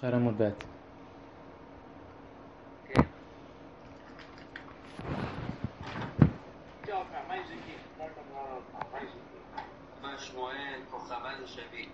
אחר עמוד ב'. מה שמואל כוכבה לשביט?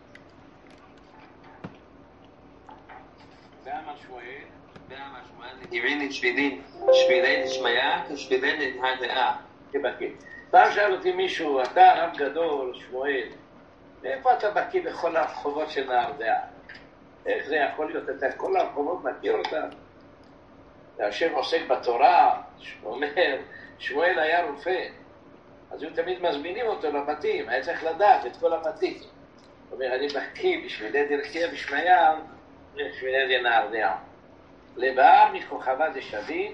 בעמל שמואל נדירין את שבילי לשמיה כשבילי להרדעה. כבקיא. פעם שאל אותי מישהו, אתה רב גדול, שמואל, מאיפה אתה בקיא בכל הרחובות של ההרדעה? איך זה יכול להיות? אתה כל הרחובות מכיר אותם? השם עוסק בתורה, אומר, שמואל היה רופא, אז היו תמיד מזמינים אותו לבתים, היה צריך לדעת את כל הבתים. הוא אומר, אני בקיא בשבילי דרכיה בשמיה, בשבילי דנהרדעה. לבער מכוכבה דשביט,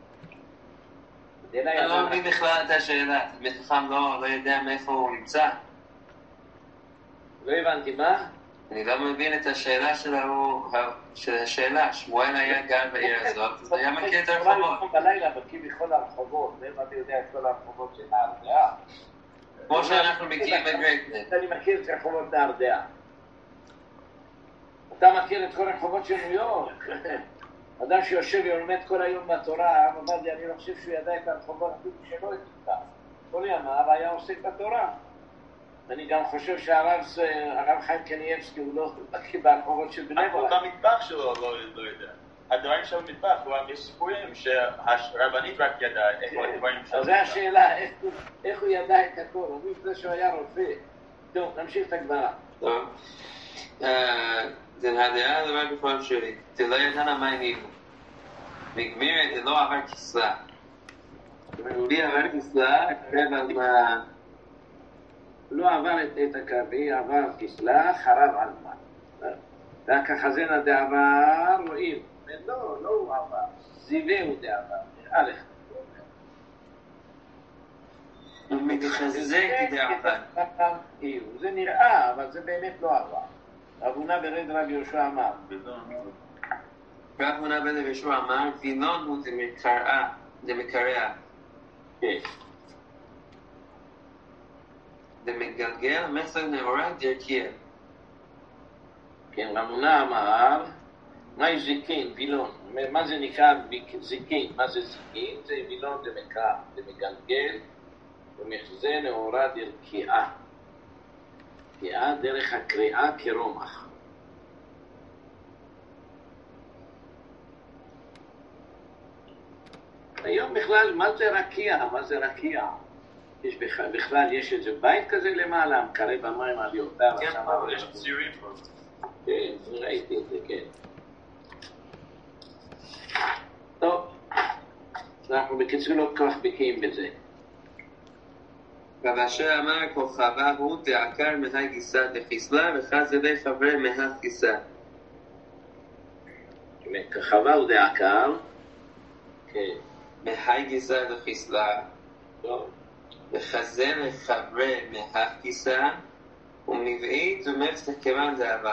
אני לא מבין בכלל את השאלה, מתוכם לא יודע מאיפה הוא נמצא. לא הבנתי מה? אני לא מבין את השאלה של השאלה. שמואל היה גר בעיר הזאת, אז היה מכיר את הרחובות. בלילה בקיא בכל הרחובות, ואם אתה יודע את כל הרחובות של ההרדעה. כמו שאנחנו מכירים בגרייטנט. אני מכיר את רחובות ההרדעה. אתה מכיר את כל הרחובות של ניו יורק. אדם שיושב ולומד כל היום בתורה, הרב עובדיה, אני לא חושב שהוא ידע את הרחובות אפילו שלא התקפה. כל ימיו היה עוסק בתורה. אני גם חושב שהרב חיים קניאבסקי הוא לא בקיא ברחובות של בני ברק. במטבח שלו לא יודע. הדברים של המטבח, יש סיפורים שהרבנית רק ידעה איפה הדברים של המטבח. אז זו השאלה, איך הוא ידע את הכל? הוא חושב שהוא היה רופא. טוב, נמשיך את הגמרא. טוב. זה הדעה דבר בפעם שלי. זה לא ידענה מה הניבו. נגמירת, זה לא עבר כסלה. לי עבר כסלה, קרב על מה... לא עבר את הקרבי, עבר כסלה, חרב על מה. והכחזנה דעבר, רואים. לא הוא עבר. זיווהו דעבר. נראה לך. הוא מתחזק דעבר. זה נראה, אבל זה באמת לא עבר. רב הונא ברד רב יהושע אמר. רב הונא ברד רב יהושע אמר, וילון הוא דמקרע. כן. דמגלגל מסר נאורה דרכיה. כן, רב הונא אמר, מהי זיקין, וילון? מה זה נקרא זיקין? מה זה זיקין? זה וילון דמקרע, דמגלגל, ומחזה נאורה דרכיה. קריאה דרך הקריאה כרומח. היום בכלל, מה זה רקיע? מה זה רקיע? יש בכלל, יש איזה בית כזה למעלה, מקרה במים על יורדה. כן, אבל יש ציורים פה. כן, ראיתי את זה, כן. טוב, אנחנו בקיצור לא כל כך בקיאים בזה. רב אשר אמר כוכבה הוא דעקר מהי גיסה דחיסלה וחזלי חברי מהת גיסה. כוכבה הוא דעקר, כן. מהי גיסה דחיסלה וחזלי חברי מהת גיסה ומבעית ומפסק כמן דאבה.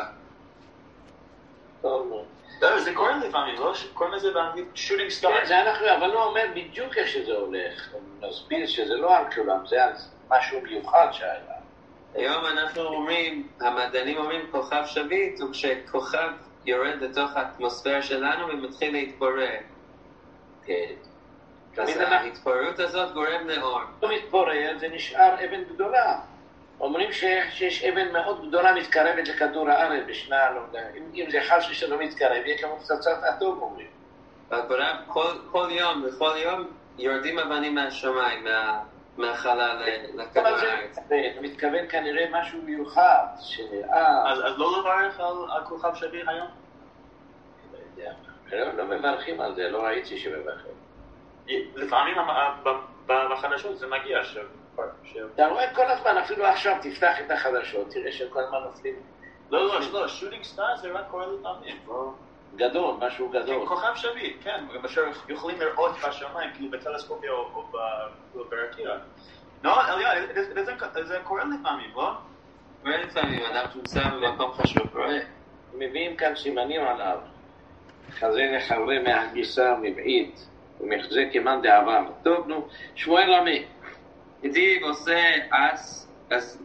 טוב, לא, זה קוראים לפעמים, לא? קוראים לזה באנגלית shooting stars. זה אנחנו, אבל לא אומר בדיוק איך שזה הולך. נסביר שזה לא על כולם, זה על משהו מיוחד שהיה. היום אנחנו אומרים, המדענים אומרים כוכב שביט, וכשכוכב יורד לתוך האטמוספירה שלנו ומתחיל להתפורר. כן. אז ההתפוררות הזאת גורם לאור. לא מתפורר, זה נשאר אבן גדולה. אומרים שיש אבן מאוד גדולה מתקרבת לכדור הארץ בשנה, לא יודע, אם זה חש שלא מתקרב, יהיה כמו פצצת אטום, אומרים. כל יום, בכל יום יורדים אבנים מהשמיים, מהחלל לכדור הארץ. אתה מתכוון כנראה משהו מיוחד, אז לא לברך על כוכב שביט היום? לא יודע, לא מברכים על זה, לא ראיתי שמברכים. לפעמים בחדשות זה מגיע אתה רואה כל הזמן, אפילו עכשיו תפתח את החדשות, תראה שכל הזמן נופלים. לא, שוטינג סטאר זה רק קורה לפעמים. גדול, משהו גדול. כוכב שביט, כן, אשר יכולים לראות בשמיים, כאילו בטלסקופיה או ברקיע. לא, אליה, זה קורה לפעמים, לא? קורה לפעמים, אדם שנמצא במקום חשוב, רואה. מביאים כאן סימנים עליו. חזה לחברי מהגיסה מבעית, ומחזה כמן דעבר. טוב, נו, שמואל רמי. דיב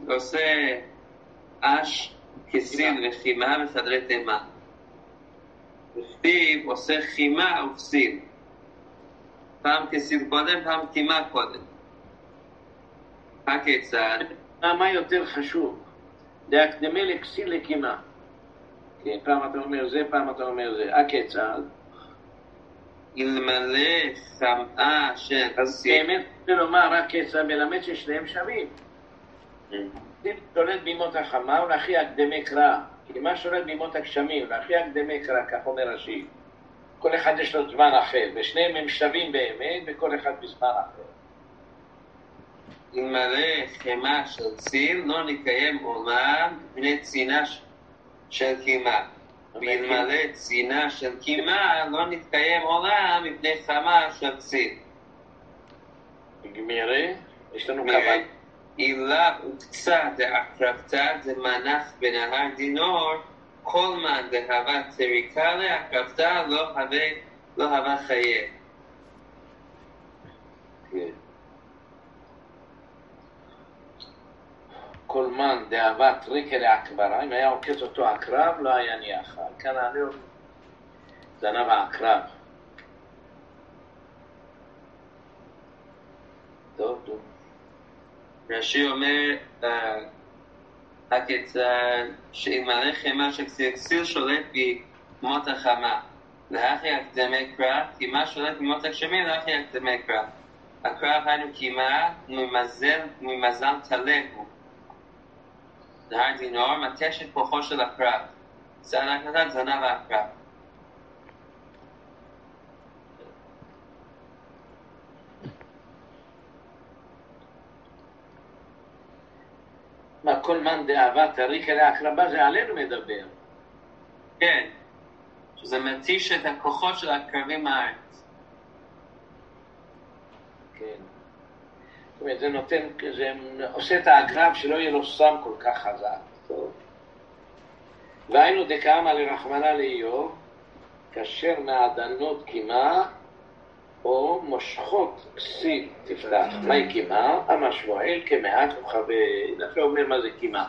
עושה אש כסיל וחימה בחדרי תימה. כסיל עושה חימה וכסיל. פעם כסיל קודם, פעם קימה קודם. הכיצד? מה יותר חשוב? להקדמה לכסיל לקימה. כן, פעם אתה אומר זה, פעם אתה אומר זה. הכיצד? אלמלא חמאה של כסיל. באמת, זה לומר, הכיצד מלמד ששניהם שווים. כסיל שולט בימות החמה ולהכי הקדמי קרא. קימה שולט בימות הגשמים ולהכי הקדמי קרא, כך אומר רש"י. כל אחד יש לו זמן אחר, ושניהם הם שווים באמת, וכל אחד בזמן אחר. אלמלא חמאה של ציל לא נקיים עולם מפני צינה של קימה. ואלמלא צינה של קימה לא נתקיים עולם מפני חמה של ציל. גמירה, יש לנו כמה. אילה וקצת דאקרבתא דמנח בנהר דינור, כל מן דהבה טריקה לאקרבתא לא הווה חיה. כל מן דאהבה טריקה לעכברה, אם היה עוקץ אותו עקרב, לא היה ניח. כאן עליו זנב העקרב. טוב. רש"י אומר, הכיצד שאלמלא חמאה של כסיל שולט בימות החמה, להכי הקדמי קרא, קימה שולט בימות הגשמים, להכי הקדמי קרא. הקרב היינו קימה, ממזל תלך הוא. נהר דינור מתש את כוחו של הקרב. צעד הקטן זנב הקרב. מה כל מן דאהבה טריקה לעקרבה זה עלינו מדבר. כן, שזה מתיש את הכוחות של הקרבים מהארץ. כן. זאת אומרת, זה עושה את העקרב שלא יהיה לו סם כל כך חזק. טוב. והיינו דקאמה לרחמנא לאיוב, כאשר מעדנות קימה, או מושכות כסיל תפתח. מהי קימה? אמר שמואל כמעט כוכבי, דווקא אומר מה זה קימה.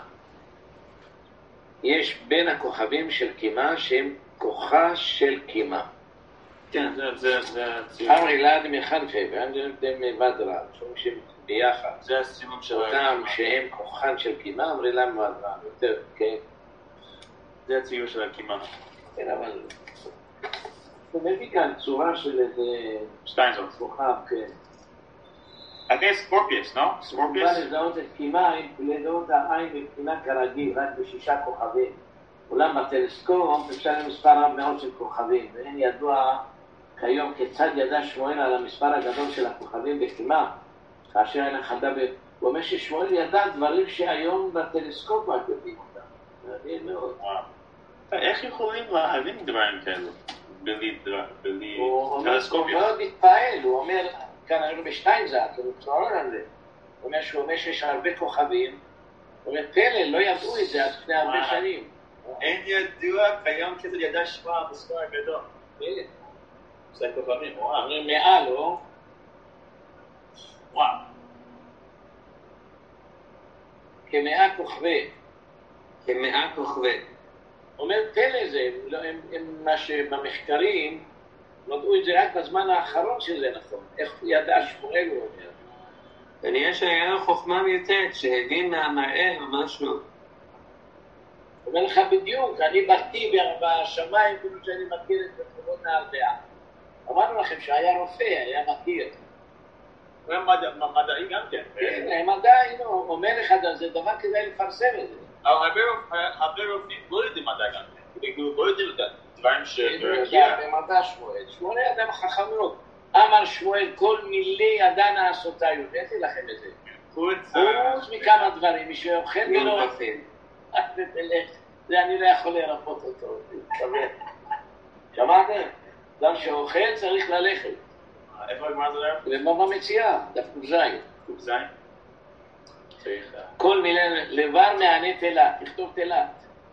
יש בין הכוכבים של קימה שהם כוחה של קימה. כן, זה הציון. אמרי לאד מחנפה, ואנדם מבדרה, שהם ביחד. זה הסיום של אותם שהם כוחן של קימה, אמרי לאד מבדרה, יותר, כן. זה הציור של הקימה. כן, אבל... הוא מביא כאן צורה של איזה... שטיינזון. כוכב, כן. I think סקורפיוס, לא? סקורפיוס? הוא בא לזהות את קימה, לזהות העין מבחינה כרגיל, רק בשישה כוכבים. אולם בטלסקופ אפשר למספר רב מאוד של כוכבים, ואין ידוע כיום כיצד ידע שמואל על המספר הגדול של הכוכבים בקימה, כאשר אין אחד הוא אומר ששמואל ידע דברים שהיום בטלסקופ רק יודעים אותם. מעניין מאוד. איך יכולים להבין דברים כאלו? בלי טלסקופיה? הוא מאוד מתפעל, הוא אומר, כאן היינו בשטיינזאט, הוא אומר שהוא אומר שיש הרבה כוכבים, הוא אומר, פלא, לא ידעו את זה עד לפני הרבה שנים. אין ידוע כיום כזה ידע שמע המספר הגדול. זה כוכבים, וואו. אומרים מעל, לא? וואו. כמאה כוכבי. כמאה כוכבי. אומר, פלא זה, מה שבמחקרים, נודעו את זה רק בזמן האחרון שזה נכון. איך ידע שמואל, הוא אומר. כנראה שהיה לו חוכמה מיותרת, שהבין מהמראה או משהו. אומר לך בדיוק, אני בקיא בשמיים, כאילו שאני מכיר את רחובות נהרדעה. אמרנו לכם שהיה רופא, היה מכיר. הוא מדעי גם כן. כן, מדעי, הוא אומר לך, זה דבר כדאי לפרסם את זה. אבל הרבה רופאים לא יודעים מדע גם כן. לא יודעים את הדברים במדע שמואל. שמואל אדם חכם מאוד. אמר שמואל, כל מילי ידע נעשותיו. הבאתי לכם את זה. חוץ מכמה דברים, מי שאוכל ולא אוכל. זה אני לא יכול לרפות אותו. שמעתם? אדם שאוכל צריך ללכת. איפה הגמרא זה לב? ובמה מציאה? דף ק"ז. ק"ז? כל מילה, לבר מענה תלת, תכתוב תלת.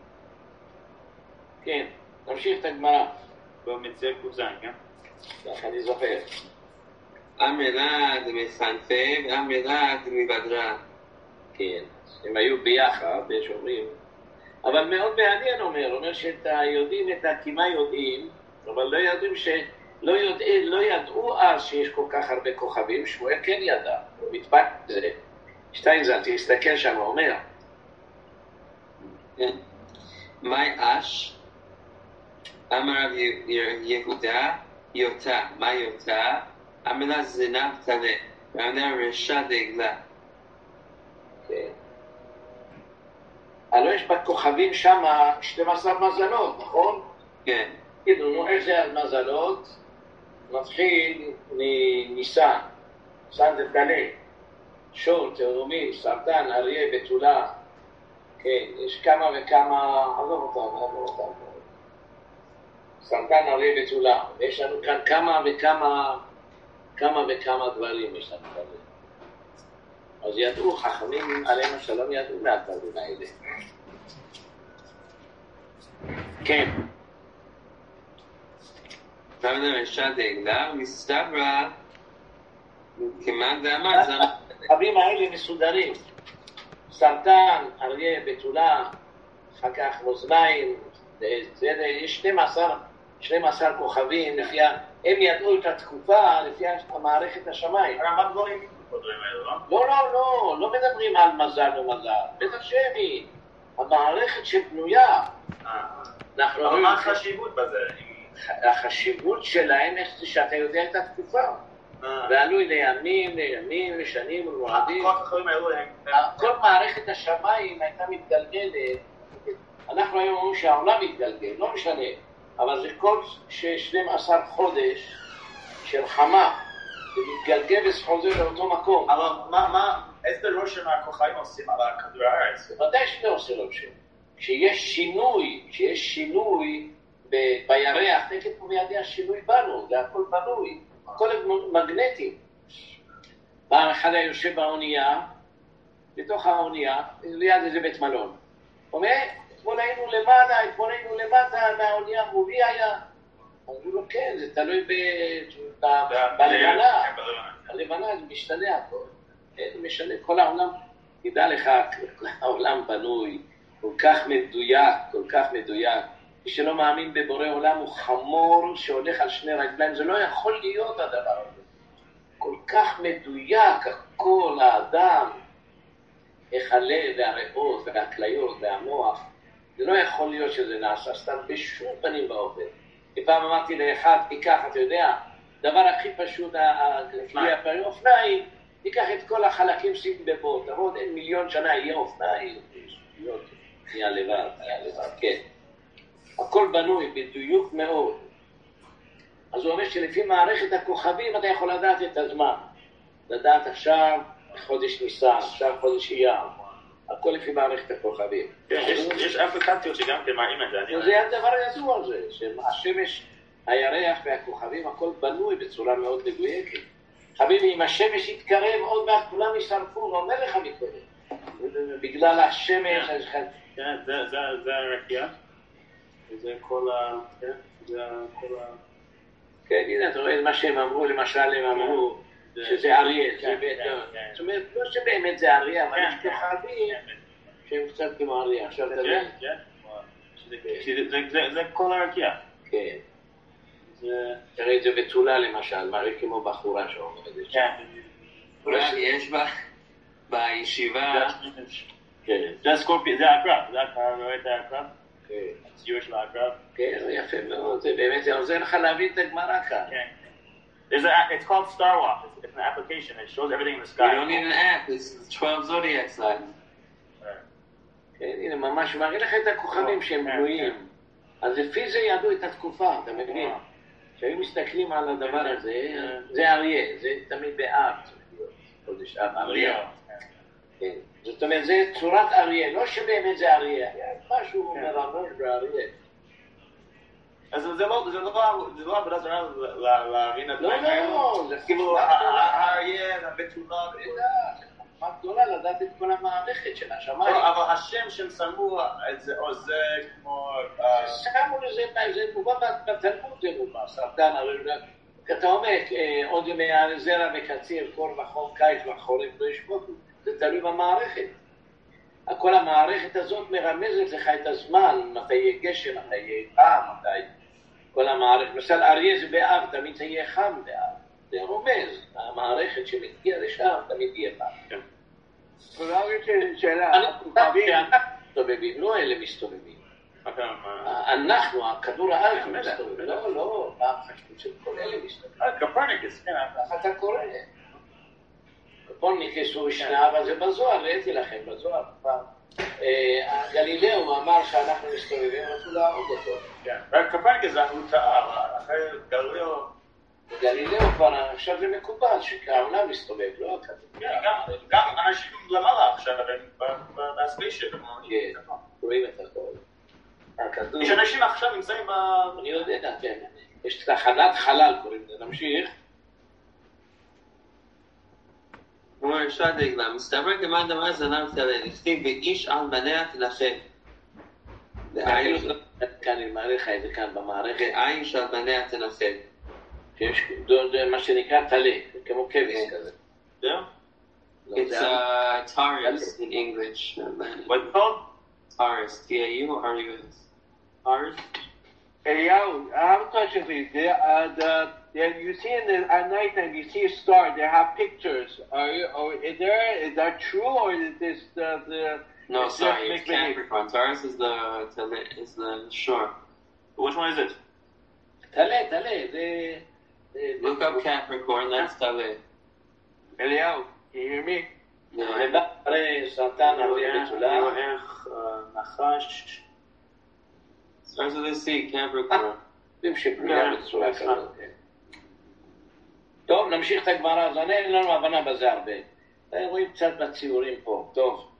כן, תמשיך את הגמרא. במציאה ק"ז, כן? כך אני זוכר. אמרלה דמחנפה ואמרלה דמבדרה. כן, הם היו ביחד, יש אומרים. אבל מאוד מעניין אומר שאת היודעים, את הקימה יודעים, אבל לא ידעו אז שיש כל כך הרבה כוכבים, שמואל כן ידע, הוא מתפק בזה. שטיינזלץ, תסתכל שם, הוא אומר. מאי אש, אמר רב יהודה, יוטה, מה יוטה? המילה זנב תלה, והמילה רשע דגלה. כן. הלוא יש בכוכבים שם 12 מזלות, נכון? כן. תגידו, נו, איך זה המזלות? מתחיל מניסן, ניסן זה תלה, שור, תאומים, סרטן, אריה, בתולה. כן, יש כמה וכמה, עזוב אותם. סרטן, אריה, בתולה. יש לנו כאן כמה וכמה דברים יש לנו כאן. אז ידעו, חכמים עליהם השלום ידעו מהדברים האלה. כן. והמילה רשע דגלה, מסתברא, כמעט דאמר, זה... הכוכבים האלה מסודרים. סרטן, אריה, בתולה, אחר כך מאזניים, יש 12 כוכבים, הם ידעו את התקופה לפי המערכת השמיים. הרמב"ם לא הבין את הדברים האלה, לא? לא מדברים על מזל ומזל, בטח שמי, המערכת שבנויה. אבל מה החשיבות בזה? החשיבות שלהם איך זה שאתה יודע את התקופה. ועלוי לימים, לשנים ולמועדים. כל מערכת השמיים הייתה מתגלגלת. אנחנו היום אומרים שהעולם מתגלגל, לא משנה. אבל זה כל 12 חודש של חמה, זה מתגלגל וחוזר לאותו מקום. אבל איזה רושם הכוכבים עושים על כדור הארץ? בוודאי שלא עושה רושם. כשיש שינוי בירח, תקף ומידי השינוי בנו, זה הכל בנוי. הכל מגנטי. פעם אחד היה יושב באונייה, בתוך האונייה, ליד איזה בית מלון. אומר, אתמול היינו למטה, מהאונייה מולי היה. אמרו לו, כן, זה תלוי בלבנה. הלבנה זה משתנה הכל. זה משנה, כל העולם, תדע לך, העולם בנוי, כל כך מדויק. מי שלא מאמין בבורא עולם הוא חמור שהולך על 2 רגליים, זה לא יכול להיות הדבר הזה. כל כך מדויק, הכל, האדם, איך הלב והריאות והכליות והמוח, זה לא יכול להיות שזה נעשה סתם בשום פנים באופן. פעם אמרתי לאחד, תיקח, אתה יודע, דבר הכי פשוט, אופניים, תיקח את כל החלקים שים בבוט, תראות, אין מיליון שנה יהיה אופניים, נהיה לבד, כן. הכל בנוי, בדיוק מאוד. אז הוא אומר שלפי מערכת הכוכבים אתה יכול לדעת את הזמן. לדעת עכשיו חודש ניסן, עכשיו חודש אייר. הכל לפי מערכת הכוכבים. יש אפליקציות שגם כן מראים את זה. זה הדבר ידוע על זה, שהשמש, הירח והכוכבים, הכל בנוי בצורה מאוד מדויקת. חביבי, אם השמש יתקרב, עוד מעט כולם ישרפו, הוא אומר לך מקודם. בגלל השמש... כן, זה הרקיע. זה כל ה... כן, הנה, אתה רואה מה שהם אמרו, למשל הם אמרו שזה אריה. זאת אומרת, לא שבאמת זה אריה, אבל יש כוכבים שהם קצת כמו אריה. עכשיו אתה יודע? זה כל הרקיע. כן. תראה את זה בתולה למשל, מראה כמו בחורה שאומר את זה. כן. יש בישיבה... זה הסקורפיון, זה הקרב, זה רואה את הקרב? הציור של הקרב? כן, יפה מאוד, זה באמת, זה עוזר לך להבין את הגמרא כאן. It's called Star Walk, it's an application, it shows everything in the sky. You don't need an app, it's 12 zodiac signs. כן, הנה, ממש מראה לך את הכוכבים שהם בנויים. אז לפי זה ידעו את התקופה, אתה מבין? כשהיו מסתכלים על הדבר הזה, זה אריה, זה תמיד באב, חודש אב, אריה. כן. זאת אומרת, זה צורת אריה, לא שבאמת זה אריה, משהו מרמז באריה. אז זה לא עבודה זרה להבין את זה. לא, זה כאילו האריה, הבתולה, מה גדולה לדעת את כל המערכת של השמיים. אבל השם שהם שמו את זה, או זה כמו... שמו לזה, זה מובא בתלמוד, זה מובא, סרטן, אתה אומר, עוד ימי זרע וקציר, קור וחום, קיץ וחורף, לא ישפוטו. זה תלוי במערכת. כל המערכת הזאת מרמזת לך את הזמן, מתי יהיה גשם, מתי יהיה פעם, מתי... כל המערכת, למשל אריה זה באב, תמיד זה יהיה חם באב. זה רומז, המערכת שמגיעה לשם תמיד יהיה חם. כולם יש שאלה, הכוכבים... מסתובבים, לא אלה מסתובבים. אנחנו, הכדור הארץ מסתובב, לא, פעם חשבו שכל אלה מסתובבים. קופרניקוס, כן. אתה קורא. קופרניקוס הוא שנה, אבל זה בזוהר, ראיתי לכם, בזוהר. גלילאו אמר שאנחנו מסתובבים, רצו להרוג אותו. קופרניקוס הוא טעה, אחרי גלילאו כבר, עכשיו זה מקובל, שהעולם מסתובב, לא הכדור. גם אנשים למעלה עכשיו, בספיישפ. רואים את הכל. יש אנשים עכשיו נמצאים ב... אני יודע, כן. יש תחנת חלל, קוראים לזה. נמשיך. הוא אומר, אפשר דגלה, מסתבר כמה דבר זנם תלה, נכתיב באיש על בניה תנחם. כאן אני מעלה לך את זה כאן במערכת. באיש על בניה תנחם. שיש מה שנקרא תלה, כמו כבש כזה. It's Taurus in English. What's it called? Taurus, T-A-U or R-U-S? Taurus? Eliyahu, I have a question for you. You see at night time you see a star. They have pictures. Is that true or is this the? No, sorry, it's Capricorn. Taurus is the shore. Which one is it? תלה. Look up Capricorn. That's Tale. Eliyahu, can you hear me? הרי סרטן הרבה בתולה. נחש. Starts with a C, Capricorn. שבריאה בצורה כזאת. טוב, נמשיך את הגמרא, אז אין לנו הבנה בזה הרבה. רואים קצת בציורים פה, טוב.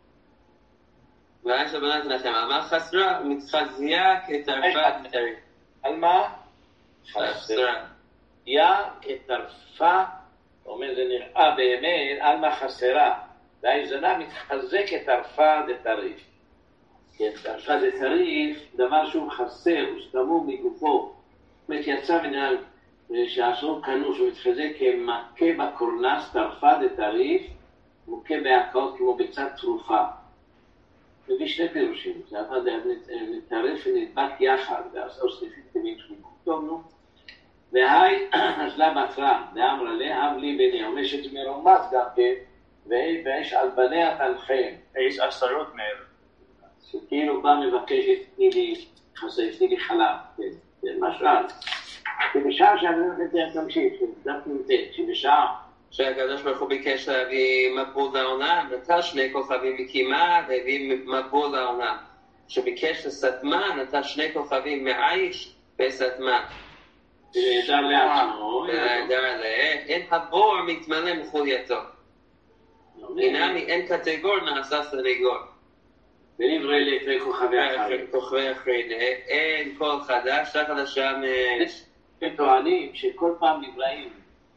ואיש הבנת לכם, על מה חסרה? מתחזיה כתרפה תרי. על מה? חסרה. יא כתרפה, אומר זה נראה באמת, על מה חסרה. והאיזנה מתחזק כתרפה דתריף. כתרפה דתריף, דבר שהוא חסר, הוא סתמור מגופו. זאת אומרת, יצא מנהל שעשור כנוש, הוא מתחזק כמכה בקורנס, תרפה דתריף, מוכה בהקאות כמו בצד תרופה. מביא שני פירושים, זה עבד נטרף ונדבק יחד, ועשו סניפים תמיד שמקוטומנו, והי אזלה בתרה, ואמרה לה, אב לי בני, אומר שזה מרומז גם כן, ויש על בניה תנחם. יש עשרות מהם. שכאילו בא מבקשת, תני לי חלב, זה משהו על. שבשעה שאני הולכת להמשיך, שבשעה שהקדוש ברוך הוא ביקש להביא מבול לעולם, נטל שני כוכבים מקימה והביא מבול לעולם. שביקש לסתמה, נטל שני כוכבים מאיש וסתמה. ונהדר לעצמו. ונהדר עליה, אין הבור מתמלא מחולייתו. אינמי אין קטגור נעשה סנגור. ונברא לפני כוכבי אחרים. כוכבי אחרים, אין כל חדש, רק חדשה הם טוענים שכל פעם נבראים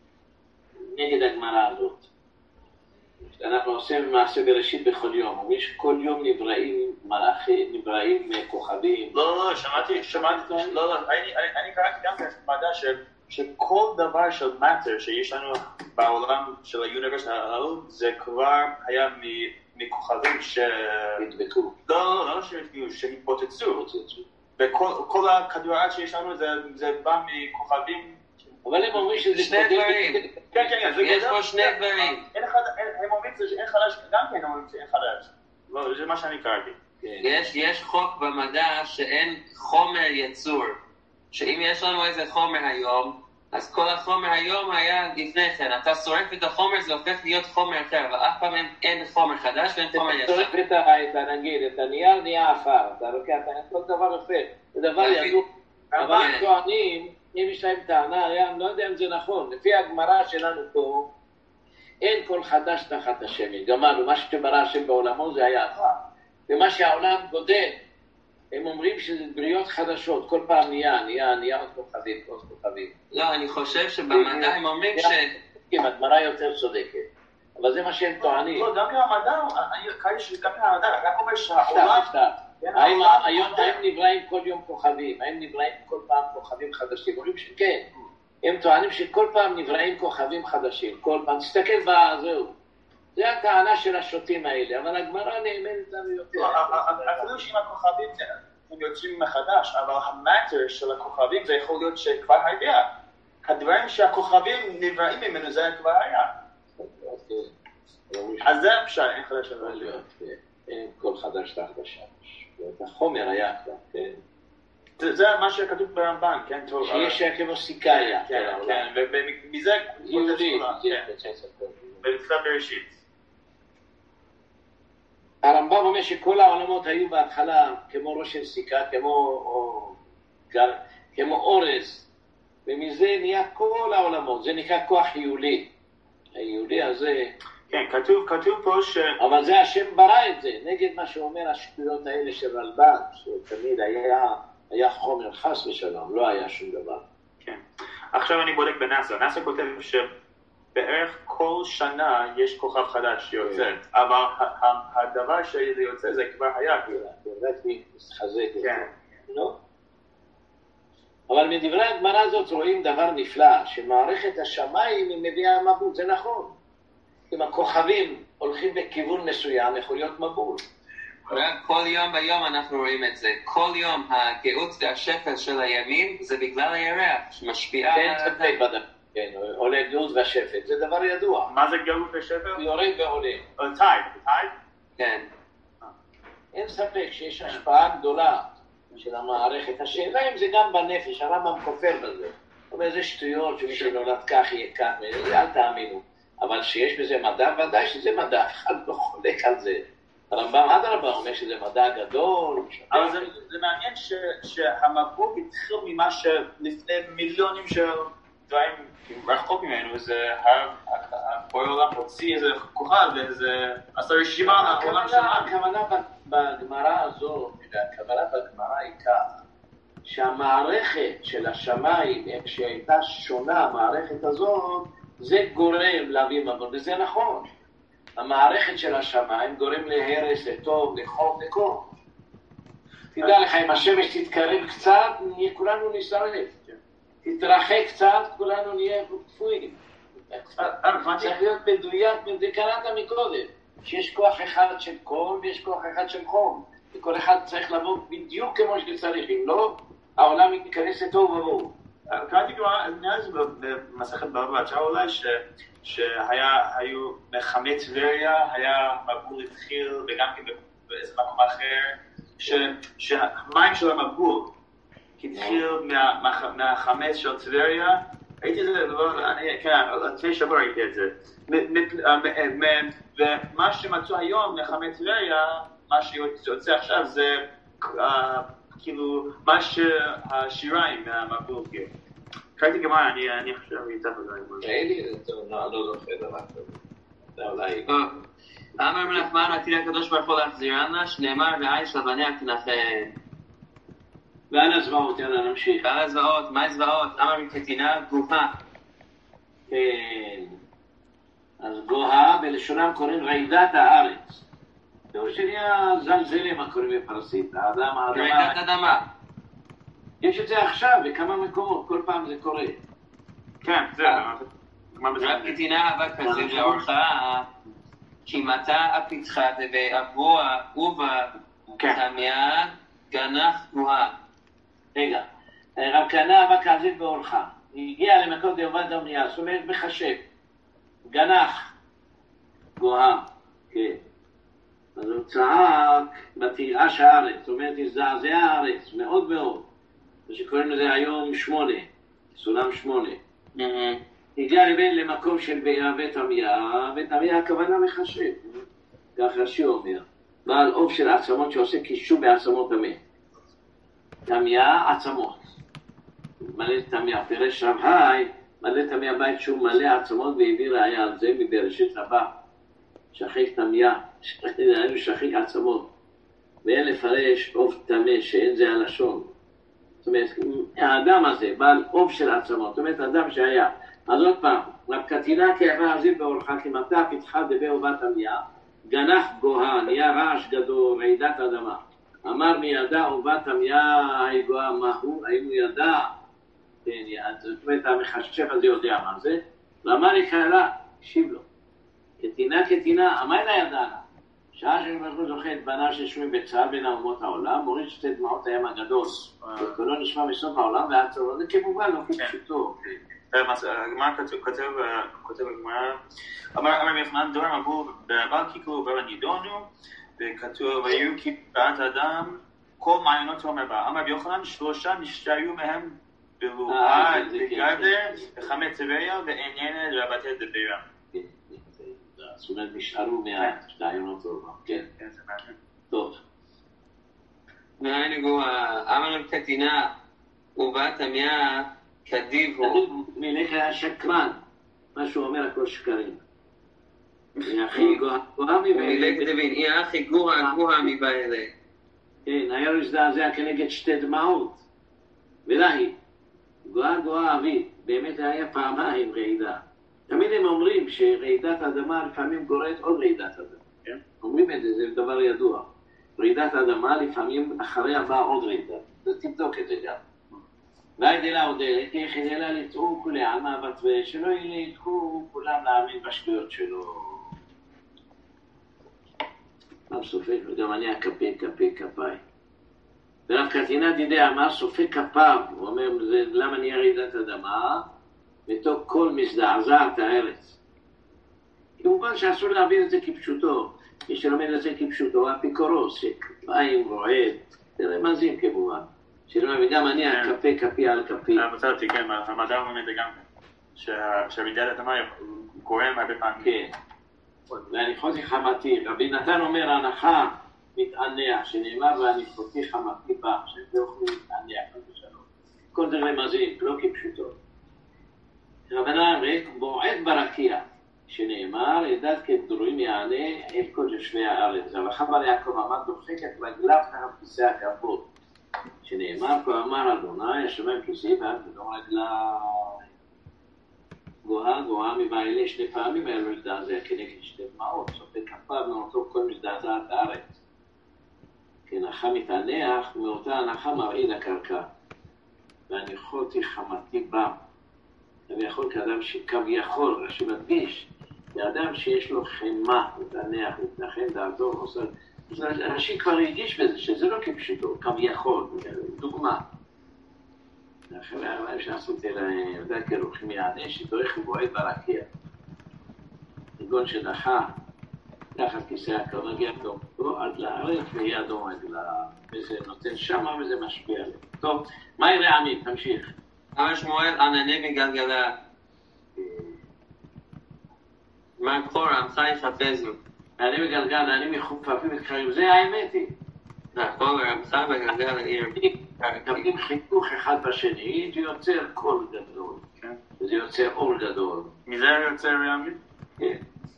נגד הגמרא הזאת. אנחנו עושים מעשה בראשית בכל יום, אומרים שכל יום נבראים מלאכים, נבראים כוכבים. לא, שמעתי, לא, אני קראתי גם מדע שכל דבר של מאטר שיש לנו בעולם של היוניברס, זה כבר היה מכוכבים נדבקו. לא שנדבקו, שהתפוצצו. וכל הכדור הארץ שיש לנו זה בא מכוכבים. אבל הם אומרים שזה שני דברים. כן, יש פה שני דברים. הם אומרים שאין חדש, גם כן אומרים שאין חדש. לא, זה מה שאני קראתי. יש חוק במדע שאין חומר יצור. שאם יש לנו איזה חומר היום, אז כל החומר היום היה לפני כן. אתה שורף את החומר, זה הופך להיות חומר אחר, אבל אף פעם אין חומר חדש ואין חומר ישן. אתה שורף את הנייר נהיה עפר, אתה לוקח את כל דבר הופך. זה דבר ידוע. אבל הם טוענים, אם יש להם טענה, אני לא יודע אם זה נכון. לפי הגמרא שלנו פה, אין כל חדש תחת השמש. גמרנו, מה שברא השם בעולמו זה היה עפר. ומה שהעולם גודל, הם אומרים שזה בריאות חדשות, כל פעם נהיה עוד כוכבים. לא, אני חושב שבמדע הם אומרים הגמרא יותר צודקת. אבל זה מה שהם טוענים. לא, גם מהמדע, אני קראתי שגם מהמדע, רק אומר שהעולם... היום נבראים כל יום כוכבים, האם נבראים כל פעם כוכבים חדשים? אומרים שכן. הם טוענים שכל פעם נבראים כוכבים חדשים, כל פעם. תסתכל בזהו. זה הטענה של השוטים האלה, אבל הגמרא נאמנת לנו יותר. אפילו שעם הכוכבים, הם יוצאים מחדש, אבל המטר של הכוכבים זה יכול להיות שכבר היה. הדברים שהכוכבים נבראים ממנו זה כבר היה. אז זה הפשט, אין חדש על העולם. אין כל חדש תחת השמש. החומר היה כבר, כן. זה מה שכתוב ברמב"ן, כן? שיש כמו סיכאיה. כן, ומזה יהודי. בתחילת בראשית. הרמב"ם אומר שכל העולמות היו בהתחלה כמו ראש של סיכה, כמו אורז, ומזה נהיה כל העולמות. זה נקרא כוח היולי. היולי הזה... כן, כתוב פה אבל זה השם ברא את זה, נגד מה שאומר השטויות האלה של רלב"ג, שתמיד היה חומר חס ושלום, לא היה שום דבר. כן. עכשיו אני בודק בנאסא. נאסא כותב שבערך כל שנה יש כוכב חדש שיוצא, אבל הדבר שזה יוצא זה כבר היה. באמת מתחזק את זה. כן. לא? אבל מדברי הגמרא הזאת רואים דבר נפלא, שמערכת השמיים היא מביאה מבול, זה נכון. אם הכוכבים הולכים בכיוון מסוים, יכול להיות מבול. כל יום ביום אנחנו רואים את זה. כל יום הגאות והשפל של הימין זה בגלל הירח שמשפיעה... כן, ספק בדבר. כן, עולה גאות והשפל. זה דבר ידוע. מה זה גאות ושפל? יורד ועולה. טייד? כן. אין ספק שיש השפעה גדולה של המערכת. השאלה אם זה גם בנפש, הרמב"ם כופר בזה. זאת אומרת, זה שטויות שמי שנולד כך יהיה כך, אל תאמינו. אבל שיש בזה מדע, ודאי שזה מדע, אחד לא חולק על זה. הרמב"ם אדרבה אומר שזה מדע גדול. אבל זה מעניין שהמבול התחיל ממה שלפני מיליונים של דברים רחוק ממנו, זה בורא עולם הוציא איזה כוכב, איזה עשה רשימה לעולם שלנו. הכוונה בגמרא הזאת, והכוונה בגמרא היא כך, שהמערכת של השמיים, כשהייתה שונה המערכת הזאת, זה גורם להביא מבול, וזה נכון. המערכת של השמיים גורם להרס, לטוב, לחום, לכל. תדע לך, אם השמש תתקרב קצת, כולנו נשרף. תתרחק קצת, כולנו נהיה תפויים. צריך להיות מדויק, זה קראת מקודם, שיש כוח אחד של קור ויש כוח אחד של חום. וכל אחד צריך לבוא בדיוק כמו שצריך, אם לא, העולם ייכנס לטוב ובואו. קראתי כבר, נראה לי במסכת בבא בתרא אולי, שהיו מחמי טבריה, היה מבול התחיל, וגם באיזה מקום אחר, שהמים של המבול התחיל מהחמץ של טבריה, ראיתי את זה, כן, לפני שבוע ראיתי את זה, ומה שמצאו היום מחמי טבריה, מה שיוצא עכשיו זה כאילו, מה שהשיריים מהמבול, כאילו. קראתי גמרא, אני חושב, אני אצטרך לדעת. ראיתי את זה, לא זוכר דבר כזה. זה אולי... אמר מנחמן, עתיד הקדוש ברוך הוא להחזירנה, שנאמר והאיש לבניה תנחם. ועל הזוועות, יאללה, נמשיך. ועל הזוועות, מה הזוועות? אמר מקטינה, גופה. כן. אז גוהה, בלשונם קוראים רעידת הארץ. זהו שנהיה זלזלים הקוראים בפרסית, האדמה. רעידת אדמה. יש את זה עכשיו בכמה מקומות, כל פעם זה קורה. כן, זה. רק קטינה אבק כזה לאורחה, כי מתה הפתחה ואבוה ובה תמיה גנח גוהה. רגע, רק קנה אבק כזה באורחה. היא הגיעה למקום דעובד דמיה, זאת אומרת מחשב. גנח גוהה, כן. אז הוא צעק בתירעש הארץ, זאת אומרת, הזדעזע הארץ, מאוד מאוד. מה שקוראים לזה היום 8, סולם 8. הגיע לבן למקום של בית עמיה, בית עמיה הכוונה מחשב. כך רש"י אומר, בעל עוף של עצמות שעושה קישור בעצמות המת. תמיה עצמות. מלא תמיה, פירש רב היי, מלא תמיה בית שהוא מלא עצמות והביא ראיה על זה מבראשית רבה. שחיק תמיה, היינו שחיק עצמות. ואין לפרש עוף תמה שאין זה הלשון. זאת אומרת, האדם הזה, בעל עוף של עצמות, זאת אומרת, אדם שהיה. אז עוד פעם, רב קטינה כאבה עזיב באורחה, כמתה פתחה דבר ובת עמיה, גנח גוהה, נהיה רעש גדול, רעידת אדמה. אמר מי ידע ובת עמיה היגועה מהו, האם הוא ידע, זאת אומרת, המחשב הזה יודע מה זה, ואמר יקרה, שיב לו. קטינה, אמה אינה ידענה. שעה שברכו זוכה את בניו ששבויים בצהל בין האומות העולם, מוריד שתי דמעות הים הגדול. וקולו נשמע מסוף העולם ועד צורו. זה כמובן לא כפשוטו. הגמרא כותב בגמרא, אמר רבי יוחנן דור עבור בעבר קיקרו ובר נידונו, וכתוב ויהיו כפעת אדם כל מעיינות אומר בה. אמר רבי יוחנן שלושה נשתהיו מהם בלועד וגרדר וחמי טבריה וענייני רבתי דבירה. זאת אומרת נשארו מהרעיונות טובה. כן. טוב. והיינו אמרנו קטינה ובת עמיה כדיב הוא. מלך היה שקרן. מה שהוא אומר הכל שקרים. הכי גוהה מלך דבין, היא הכי גוהה מבעלה. כן, היה לו הזדעזע כנגד שתי דמעות. ולהי, גוהה אבי, באמת היה פעמיים רעידה. תמיד הם אומרים שרעידת אדמה לפעמים גוררת עוד רעידת אדמה. כן? אומרים את זה, זה דבר ידוע. רעידת אדמה לפעמים אחריה באה עוד רעידה. תבדוק את זה גם. והידילה עודלת, יחדילה לטעו כולי עלמה ותווה, שלא ילכו כולם להאמין בשטויות שלו. רב סופק, וגם אני אקפי כפיי. ורב קטינה דידי אמר, סופק כפיו, הוא אומר, למה נהיה רעידת אדמה? מתוך כל מזדעזעת הארץ. כמובן שאסור להבין את זה כפשוטו. מי שלומד את זה כפשוטו, אפיקורוס, כפיים רועד, תראה מה זה כמובן. וגם אני כפי על כפי. מצאתי, כן, המדע אומר את זה גם, שהרעידת אדמה גורם הרבה פעמים. כן. ואני חותי חמתי, רבי נתן אומר הנחה מתענע, שנאמר ואני חותי חמתי בה, שהם לא יכולים להתענע כאן בשלום. כל זה רמזים, לא כפשוטו. רבנה אמרת, בועט ברקיע, שנאמר, ידעת כדרורים יענה את כל יושבי הארץ. וחבר יעקב עמד דוחק את רגליו תחת כיסא הכבוד, שנאמר, כה אמר אדוני, השומם כיסאי ועד פתאום רגליי. גוהה מבעלה שני פעמים היה לו הזדעזע כנגד שתי דמעות, סופק כפיו מאותו כל מזדעזעת הארץ. כנחה מתענח, מאותה הנחה מרעיד הקרקע. והניחותי חמתי בה. ויכול כאדם שכביכול, רש"י מדגיש, לאדם שיש לו חמה, מתענח, מתנחם דעתו, עושה... רש"י כבר הרגיש בזה, שזה לא כפשוטו, כביכול, דוגמה. אחרי הרעיון שעשיתי להם, יודע כרוחים יענה, שדורך ובועט ברקיע. ארגון שדחה, תחת כיסא הקו, מגיע דומתו עד לארץ, ויהיה אדום רגלה, וזה נותן שמה וזה משפיע עליהם. טוב, מה יראה עמי? תמשיך. אמר שמואל, ענני בגלגלה. מה קור, עמך יחפזו. אני בגלגל, אני מחופפים מתקרבים, זה האמת היא. נכון, עמך בגלגל העיר. תמיד חיכוך אחד בשני, זה יוצר קול גדול. זה יוצר אור גדול. מזה יוצר עמי? כן.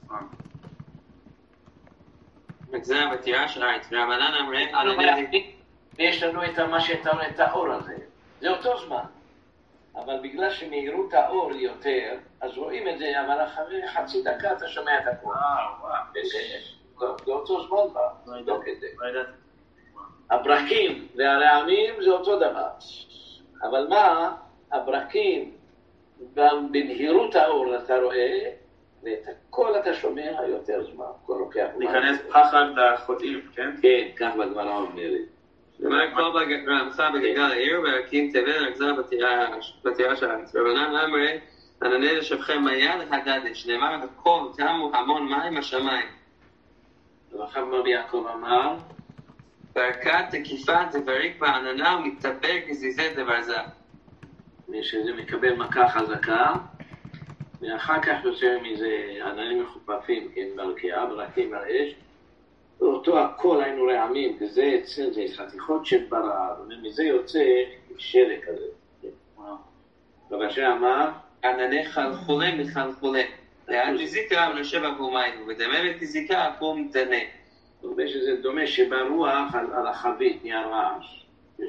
זה בתירה של הארץ. רבנן אמרי, ענני... ויש לנו את האור הזה. זה אותו זמן. אבל בגלל שמהירות האור יותר, אז רואים את זה, אבל אחרי חצי דקה אתה שומע את הכל. זה אותו זמן בה, לא כדי. הברקים והרעמים זה אותו דבר. אבל מה? הברקים, גם במהירות האור אתה רואה, ואת הכל אתה שומע יותר זמן. הכל לוקח זמן. להיכנס פחד לחוטאים, כן? כן, כך בגמרא אומרת. מה כל רעמך בגלגל העיר והקים תבל רגזר בתירה של הארץ. רבנן אמרי, ענני לשפכם מיה לחדדש, נאמר הכל תמו המון מים השמיים. ואחר רבי יעקב אמר, ברכת תקיפת דבריק בעננה ומתאפק גזיזי דבר זה. שזה מקבל מכה חזקה, ואחר כך יוצא מזה עננים מחופפים, כן, ברקיעה, ברקים באש, אותו הכל היינו רעמים, וזה אצל זה חתיכות של ברד, ומזה יוצא שלג כזה. רבשי אמר, ענני חלחולה מחלחולה, לאן תזיקה ונשב עבור מים, ודמה ותזיקה עבור מתנה. שזה דומה שברוח על החבית נהיה רעש.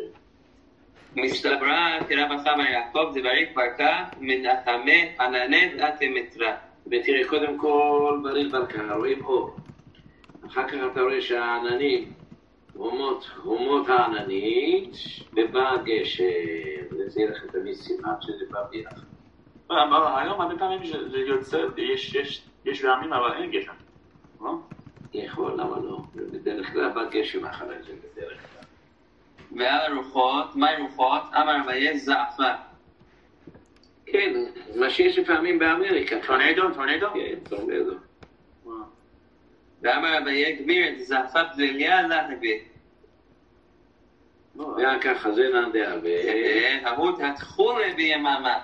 מסתברה תראה בחם יעקב דבריק ברכה מנחמי ענני דתמטרה. ותראה קודם כל בריק ברכה, רואים אור. אחר כך אתה רואה שהעננים, הומות העננית, ובא הגשם, וזה יהיה לכם תמיד סימן שזה בא ביחד. היום הרבה פעמים זה יוצא, יש רעמים אבל אין גשם, לא? יכול, למה לא? בדרך כלל בגשם אחרי זה בדרך כלל. ועל הרוחות, מהי רוחות? אמר אביי זעפן. כן, מה שיש לפעמים באמריקה. טורנדו? כן, טורנדו. ואמר אביי גמיר, זעפה פליליה להביא. ככה זה נדע. והות התחולה ביממה.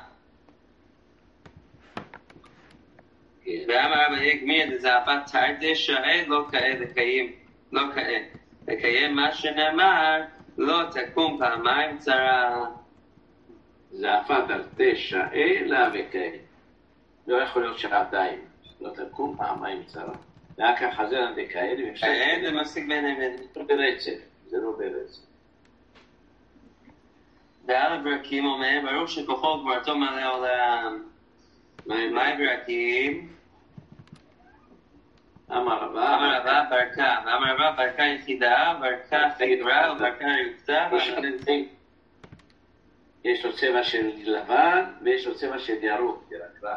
ואמר אביי גמיר, זעפה תרדי שעה לא כאה לקיים. לא כאה. לקיים מה שנאמר, לא תקום פעמיים צרה. זעפת על 9 אלא וכאלה. לא יכול להיות שעתיים. לא תקום פעמיים צרה. רק ככה זה נדע כאלה. זה מסיק ביניהם. זה ברצף. זה לא ברצף. ועל הברקים אומר, ברוך שכוחו גבורתו מלא עולם. מה ברקים? אמר רבה ברכה. ואמר רבה ברכה יחידה, ברכה חידרה וברכה רבצה. יש לו צבע של לבן ויש לו צבע של ירוק, ירקרק.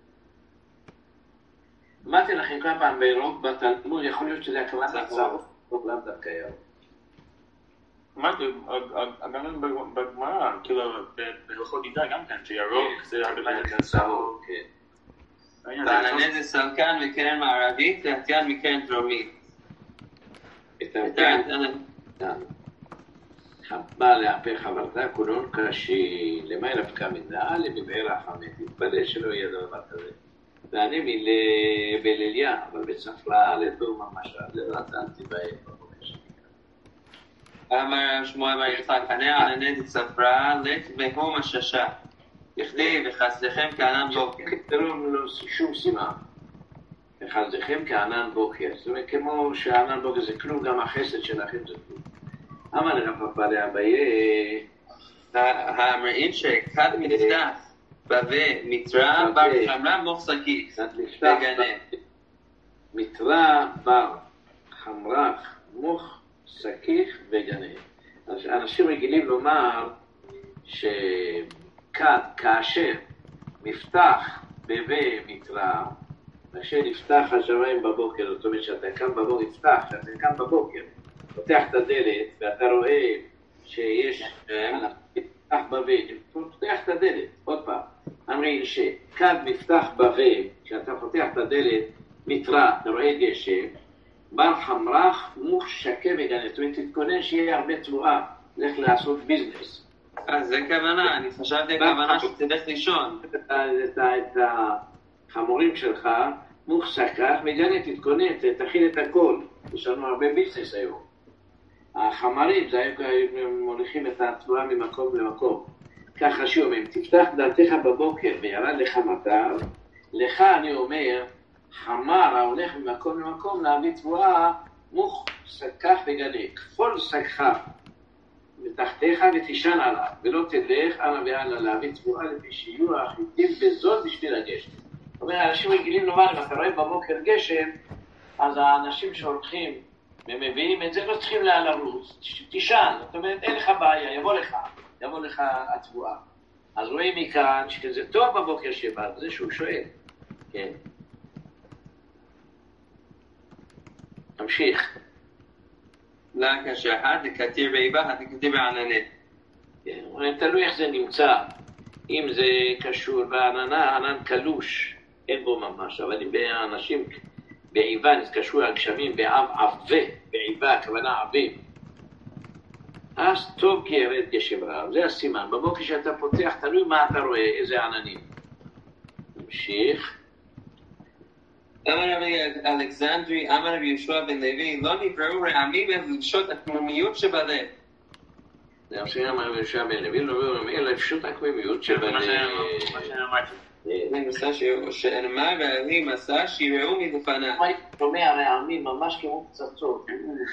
אמרתי לכם כמה פעם בירוק בתלמוד, יכול להיות שזה הכוונה לצהוב, לא דווקא ירוק. אמרתי, גם בגמרא, כאילו, בהלכות נידה גם כן, שירוק זה הרבה פעמים צהוב, כן. וענני זה סלקן מקרן מערבית, והתיין מקרן דרומית. בא להפך חברתה, כולון קשי, למה ילפקה מדעה, לבבער החמת, התפלא שלא יהיה דבר כזה. ואני בליליה, אבל בצפלה, לדור ממש, לרתנתי בהם. אמר שמואל אמר יצחק, ענה ענני זה צפרה, לת והום הששה. יכתיב וחסדכם כענן בוקר. תראו, לא שום סימן. וחסדכם כענן בוקר. זאת אומרת, כמו שענן בוקר זה כלום, גם החסד שלכם זה כלום. אמר לרב פפא לאביי, המראין שכד נפתח בווה מתרא בר חמרה מוחזקית בגנה. מתרא בר חמרך מוחזקית בגנה. אנשים רגילים לומר כאשר מפתח בווה מתרא, כאשר נפתח השמיים בבוקר, זאת אומרת שאתה קם בבוקר, נפתח, שאתה קם בבוקר, פותח את הדלת ואתה רואה שיש נפתח בווה, פותח את הדלת, עוד פעם, אמרים שכד נפתח בווה, כשאתה פותח את הדלת, מתרא, אתה רואה גשם, בר חמרך מוחשקה בגנה, זאת אומרת, תתכונן שיהיה הרבה תבואה, לך לעשות ביזנס. אז זה כוונה, אני חשבתי כוונה שתלך לישון. את החמורים שלך, מוחשקה, בגנה תתכונן, תכין את הכל. יש לנו הרבה ביזנס היום. החמרים, זה הם מוליכים את התבואה ממקום למקום. ככה שאומרים, תפתח דלתך בבוקר וירד לך מטר, לך אני אומר, חמר ההולך ממקום למקום להביא תבואה, מוחשקה בגנה, כפול שקך. מתחתיך ותישן עליו, ולא תלך אנה ואנה להביא תבואה לפי שיהיו האחידים בזול בשביל הגשם. זאת אומרת, אנשים רגילים לומר, אם אתה רואה בבוקר גשם, אז האנשים שהולכים ומביאים את זה לא צריכים לרוץ, תישן, זאת אומרת, אין לך בעיה, יבוא לך התבואה. אז רואים מכאן שזה טוב בבוקר שבא, זה שהוא שואל. כן. תמשיך. לא כאשר דקתיר בעיבה, דקתיר בעננה. כן, תלוי איך זה נמצא. אם זה קשור בעננה, ענן קלוש, אין בו ממש, אבל אם באנשים בעיבה נתקשרו על גשמים בעב עבה, בעיבה הכוונה עבים, אז טוב כי ירד גשם רב, זה הסימן. בבוקר שאתה פותח, תלוי מה אתה רואה, איזה עננים. נמשיך. אמר רבי אלכסנדרי, אמר רבי יהושע בן לוי, לא נבראו רעמים לפשוט הקמומיות שבלב. זה מה שאמר רבי יהושע בן לוי, לא נבראו רעמים לפשוט הקמומיות שבלב. מה שאני אמרתי. שאמר ואני מסע שיראו מלפניו. שומע רעמים ממש כמו פצצות.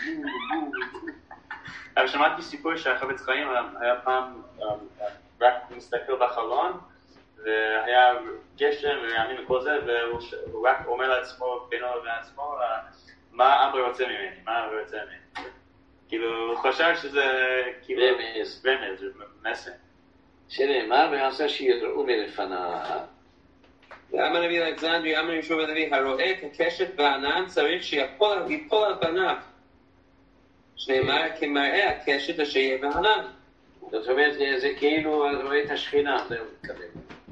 אבל שמעתי סיפור שהחפץ חיים היה פעם רק מסתכל בחלון, והיה גשם ורעמים וכל זה, והוא רק אומר לעצמו, בינו לבין עצמו, מה אבא רוצה ממני, כאילו, הוא חושב שזה כאילו רמז, מסר. שנאמר ועשה שיראו מלפניו. ואמר רבי אלכסנדרי, אמר יהושע בן לוי, הרואה כקשת וענן צריך שיפול על פניו. שנאמר כמראה הקשת אשר יהיה בענן. זאת אומרת, זה כאילו רואה את השכינה, זהו מתקדם.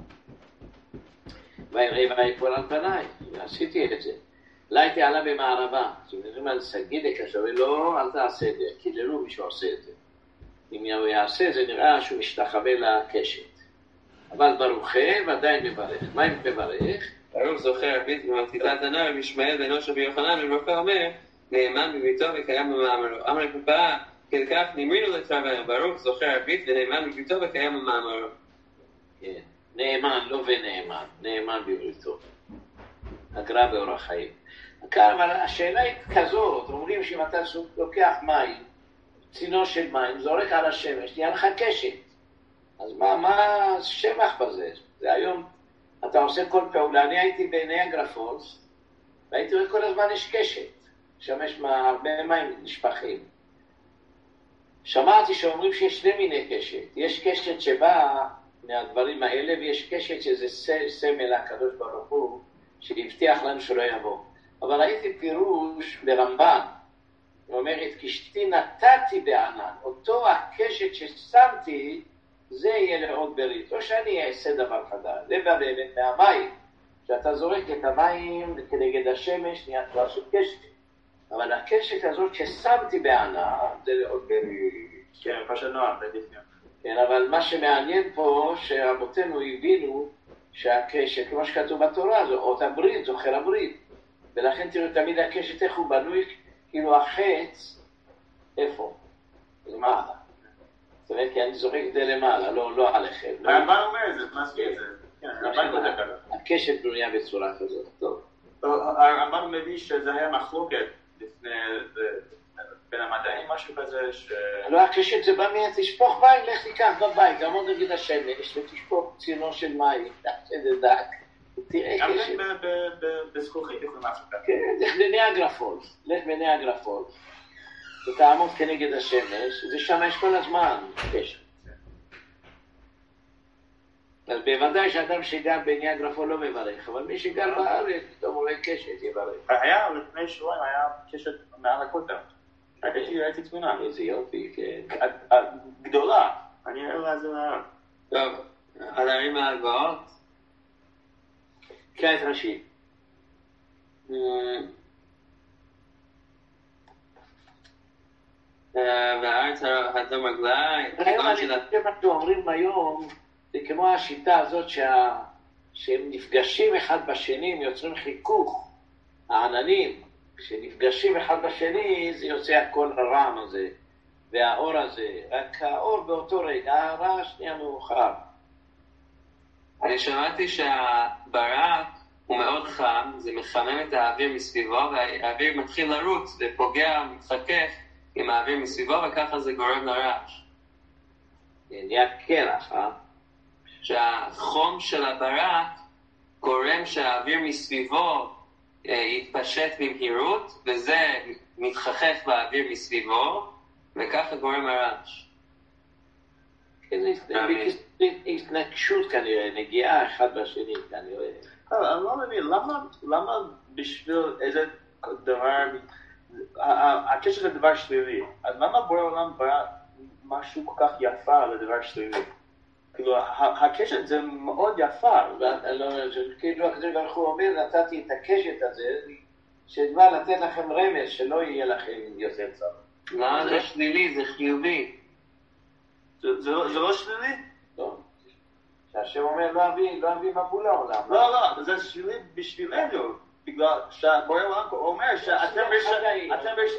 ויפול על פניי, עשיתי את זה. ליתי עלה במערבה, זאת אומרת, סגיד הקשר, לא, אל תעשה את זה, קיללו מישהו עושה את זה. אם הוא יעשה, זה נראה שהוא משתחווה לקשת. אבל ברוך ועדיין מברך. מה אם מברך? ברוך זוכר רבית ומתיתת הנער, וישמעאל בן אושר ויוחנן, ורופא אומר, נאמן בביתו וקיים במאמרו. אמר לקופה, כדכך נמרינו לתרווה, ברוך זוכר רבית ונאמן בביתו וקיים במאמרו. כן, נאמן, לא ונאמן, נאמן בביתו. הגר"א באורח חיים. אבל השאלה היא כזאת, אומרים שאם אתה לוקח מים, צינור של מים, זורק על השמש, תהיה לך קשת. אז מה שבח בזה? זה היום, אתה עושה כל פעולה. אני הייתי בניאגרה פולס, והייתי רואה כל הזמן יש קשת. שמש הרבה מים נשפכים. שמעתי שאומרים שיש שני מיני קשת. יש קשת שבאה מהדברים האלה, ויש קשת שזה סמל הקדוש ברוך הוא, שהבטיח לנו שלא יבוא. אבל ראיתי פירוש ברמב"ן, ואומרת, כשתי נתתי בענן, אותו הקשת ששמתי, זה יהיה לעוד ברית. או שאני אעשה דבר חדש, זה בא באמת מהמים. כשאתה זורק את המים כנגד השמש, נהיה כבר של קשת. אבל הקשת הזאת ששמתי בענן, זה לעוד ברית. כן, פשוט נוער, זה לפני. כן, אבל מה שמעניין פה, שרבותינו הבינו שהקשת, כמו שכתוב בתורה, זו אות הברית, זוכר הברית. ולכן תראו תמיד הקשת איך הוא בנוי, כאילו החץ, איפה? למעלה. זאת אומרת, כי אני זורק את זה למעלה, לא עליכם. הרמב"ן אומר את זה, מסביר את זה. כן, הרמב"ן בודק עליו. הקשת בנויה בצורה כזאת, טוב. הרמב"ן מביא שזה היה מחלוקת לפני, בין המדעים, משהו כזה ש... לא, הקשת זה בא תשפוך מים, לך תיקח בבית, גם עוד נגיד השמש, ותשפוך צינור של מים, תעשה את זה דק. תראה קשת. גם בזכוכית יכולים לעשות ככה. כן, לך בניאגרה פולס. ותעמוד כנגד השמש, זה שם יש כל הזמן קשת. אז בוודאי שאדם שגר בניאגרה פולס לא מברך, אבל מי שגר בארץ, פתאום רואה קשת יברך. היה, לפני שבועיים היה קשת מעל הכותל. ראיתי תמונה. איזה יופי, כן. גדולה. אני אראה לה זה להראות. טוב, על הערים הגבוהות? קרא את רש"י. והארץ הדום רגלי, היום אני חושב מה שאומרים היום, זה כמו השיטה הזאת שהם נפגשים אחד בשני, הם יוצרים חיכוך, העננים, כשנפגשים אחד בשני זה יוצא הכל הרעם הזה, והאור הזה, רק האור באותו רגע, הרעש נהיה מאוחר. אני שמעתי שהברק הוא מאוד חם, זה מחמם את האוויר מסביבו, והאוויר מתחיל לרוץ ופוגע, מתחכך עם האוויר מסביבו, וככה זה גורם לרעש. נהיה קרח, שהחום של הברק גורם שהאוויר מסביבו יתפשט במהירות, וזה מתחכך באוויר מסביבו, וככה גורם הרעש. זה התנגשות כנראה, נגיעה אחד בשני כנראה. אני לא מבין, למה בשביל איזה דבר, הקשר זה דבר שלילי, אז למה בורא עולם ברא משהו כל כך יפה לדבר שלילי? כאילו, הקשת זה מאוד יפה. כאילו, הקדוש ברוך הוא אומר, נתתי את הקשת הזה, שדבר לתת לכם רמז, שלא יהיה לכם יותר צר. לא, זה שלילי, זה חיובי. זה לא שלילי? לא. שהשם אומר, לא אביא מבול לעולם. לא, זה שלילי בשבילנו. בגלל שהבורא עולם אומר שאתם חטאים.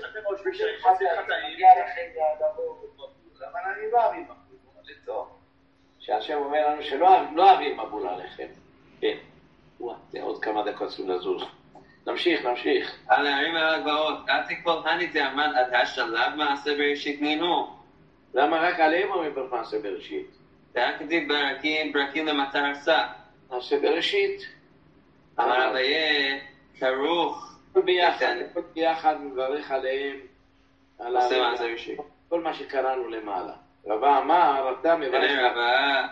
מגיע לכם אבל אני לא אביא מבול. זה טוב. שהשם אומר לנו שלא אביא מבול עליכם. כן. זה עוד כמה דקות צריכים לזוז. נמשיך. על הערים הגבוהות, עתי כל הניתי אמן עד השלב מעשה בראשית נינו. למה רק עליהם אומרים במעשה בראשית? זה היה כתיב ברקים למטר עשה. מעשה בראשית. אמר אביה, כרוך. ביחד מברך עליהם. עושה מעשה בראשית. כל מה שקראנו למעלה. רבה אמר, אתה מברך. רבה,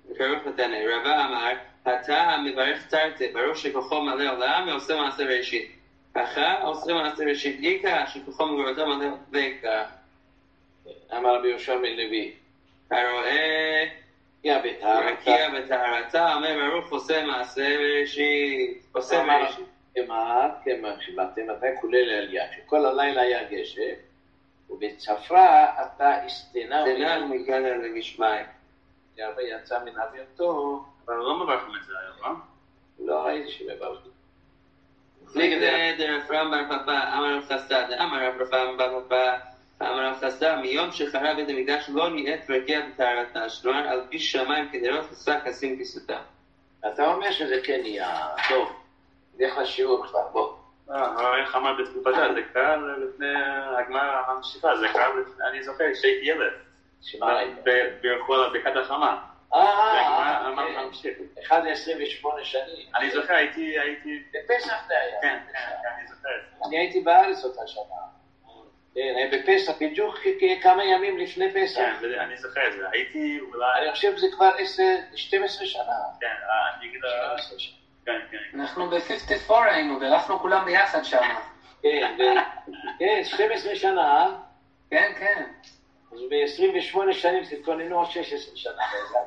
פירוק נתניה. רבא אמר, אתה המברך תרתי, ברור שכוחו מלא עולם, ועושה מעשה ראשית. ככה עושה מעשה ראשית עיקר, שכוחו מגורתו מלא ועיקר. אמר רבי יהושע בן לוי, הרואה רקיע בטהרתה, אומר ברוך עושה מעשה ראשית. עושה ראשית. כמעט שבאתם כולל העלייה, שכל הלילה היה גשם, ובצפרה אתה הסתנה ומגלה לגשמיים. הרבה יצא מן אביותו. אבל לא מברכים את זה היום, לא ראיתי שמברכים. נגד דרב רם בר פפא, אמר רב חסדא, אמר רב רפאם בר פפא, אמר רב חסדא, מיום שחרב בית המקדש לא נהיית רקיע בטהרתה, שנוער על פי שמיים כדרות חסה כסים כסותה. אתה אומר שזה כן נהיה טוב. נלך לשיעור כבר, בוא. איך אמר בתקופתה, זה קרה לפני הגמרא הממשיכה, זה קרה לפני, אני זוכר שהייתי ילד. בירכו על ברכת החמה. זה הגמרא הממשיך. 1-28 שנים. אני זוכר, הייתי... בפסח זה היה. כן, אני זוכר. אני הייתי בארץ אותה שנה. כן, בפסח, בדיוק כמה ימים לפני פסח. כן, אני זוכר את זה. הייתי אולי... אני חושב שזה כבר 12 שנה. כן, אני אגיד... 12 שנה. אנחנו ב-54 היינו, בירכנו כולם ביחד שם. כן, 12 שנה. כן, כן. אז ב-28 שנים תתכוננו עוד 16 שנה.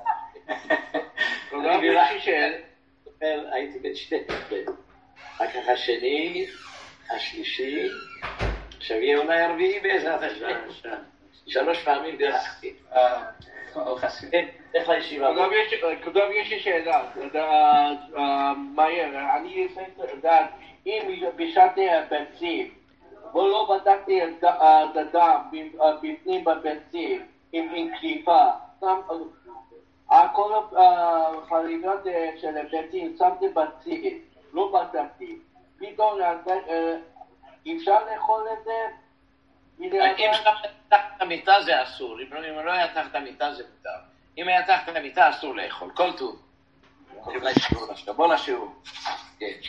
הייתי בן 12. אחר כך השני, השלישי, עכשיו יהיה אולי הרביעי בעזרת השם. 3 פעמים בירכתי. איך לישיבה? כתוב יש לי שאלה, מהר, אני רוצה לדעת, אם בשעתי הביצים, ולא בדקתי את הדם בפנים בביצים עם קליפה, כל החריגות של הביצים שמתי בציר, לא בדקתי, פתאום אפשר לאכול את זה? אם תחת המיטה זה אסור, אם לא היה תחת המיטה זה מותר. אם היה תחת המיטה אסור לאכול, כל טוב. בוא לשיעור.